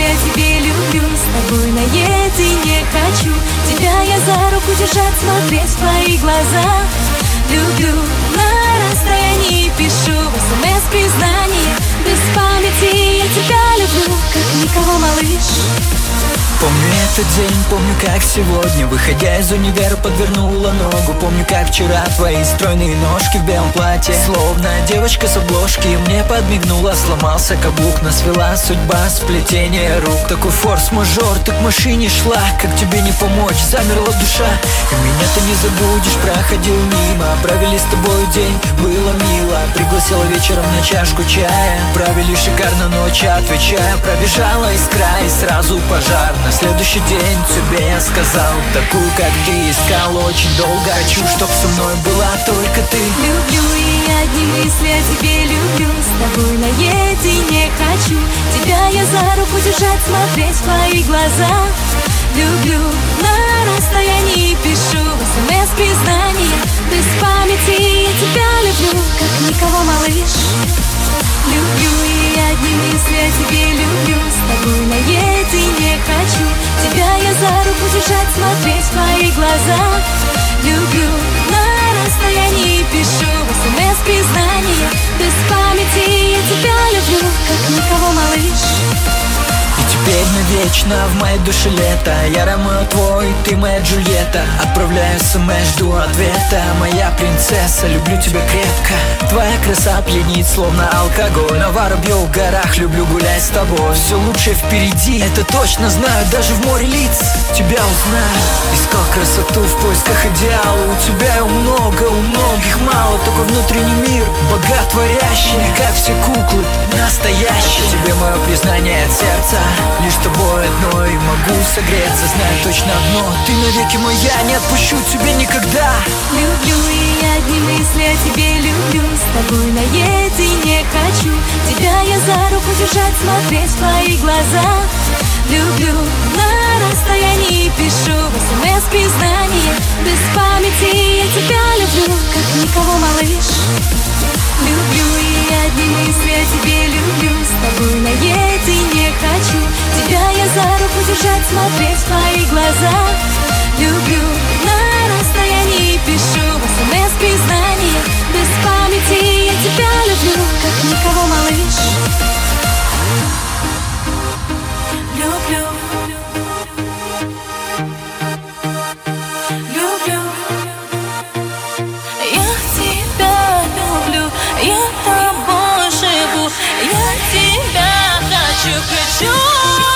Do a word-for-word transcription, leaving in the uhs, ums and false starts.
о тебе люблю. С тобой наедине хочу тебя я за руку держать, смотреть в твои глаза. Люблю, на расстоянии пишу в смс признание. Без памяти я тебя люблю, как никого, малыш. Помню этот день, помню как сегодня, выходя из универа, подвернула ногу. Помню как вчера твои стройные ножки в белом платье, словно девочка с обложки, мне подмигнула. Сломался каблук, нас свела судьба, сплетение рук. Такой форс-мажор, ты к машине шла, как тебе не помочь, замерла душа. И меня ты не забудешь, проходил мимо. Провели с тобой день, было мило. Пригласила вечером на чашку чая, провели шикарно ночь, отвечая. Пробежала искра и сразу пожар. На следующий день тебе я сказал, такую как ты искал очень долго. Хочу, чтоб со мной была только ты. Люблю и одни мысли о тебе люблю. С тобой наедине хочу тебя я за руку держать, смотреть в твои глаза. Люблю, на расстоянии пишу в смс признание. Без памяти я тебя люблю, как никого, малыш. Люблю и одни мысли о тебе люблю. С тобой наедине хочу тебя я за руку держать, смотреть в твои глаза. Люблю, на расстоянии пишу в смс признание. Без памяти я тебя люблю, как никого, малыш. Теперь навечно в моей душе лето. Я Ромео твой, ты моя Джульетта. Отправляю смс, жду ответа. Моя принцесса, люблю тебя крепко. Твоя краса пьянит, словно алкоголь. На Воробьев в горах люблю гулять с тобой. Все лучшее впереди, это точно знаю. Даже в море лиц тебя узнаю. Искал красоту в поисках идеала. У тебя его много, у многих мало. Такой внутренний мир, боготворящий, не как все куклы, настоящий. Тебе мое признание от сердца. Лишь тобой одной могу согреться. Знаю точно одно, ты навеки моя, не отпущу тебя никогда. Люблю и одни мысли о тебе люблю. С тобой наедине хочу тебя я за руку держать, смотреть в твои глаза. Люблю, на расстоянии пишу в смс признание. Без памяти я тебя люблю, как никого, малыш. Люблю и одни мысли о тебе люблю. С тобой наедине хочу тебя я за руку держать, смотреть в твои глаза. Люблю, на расстоянии пишу в смс признание. Без памяти я тебя люблю, как никого, малыш. Люблю, люблю, я тебя люблю, я тобой живу, я тебя хочу, хочу.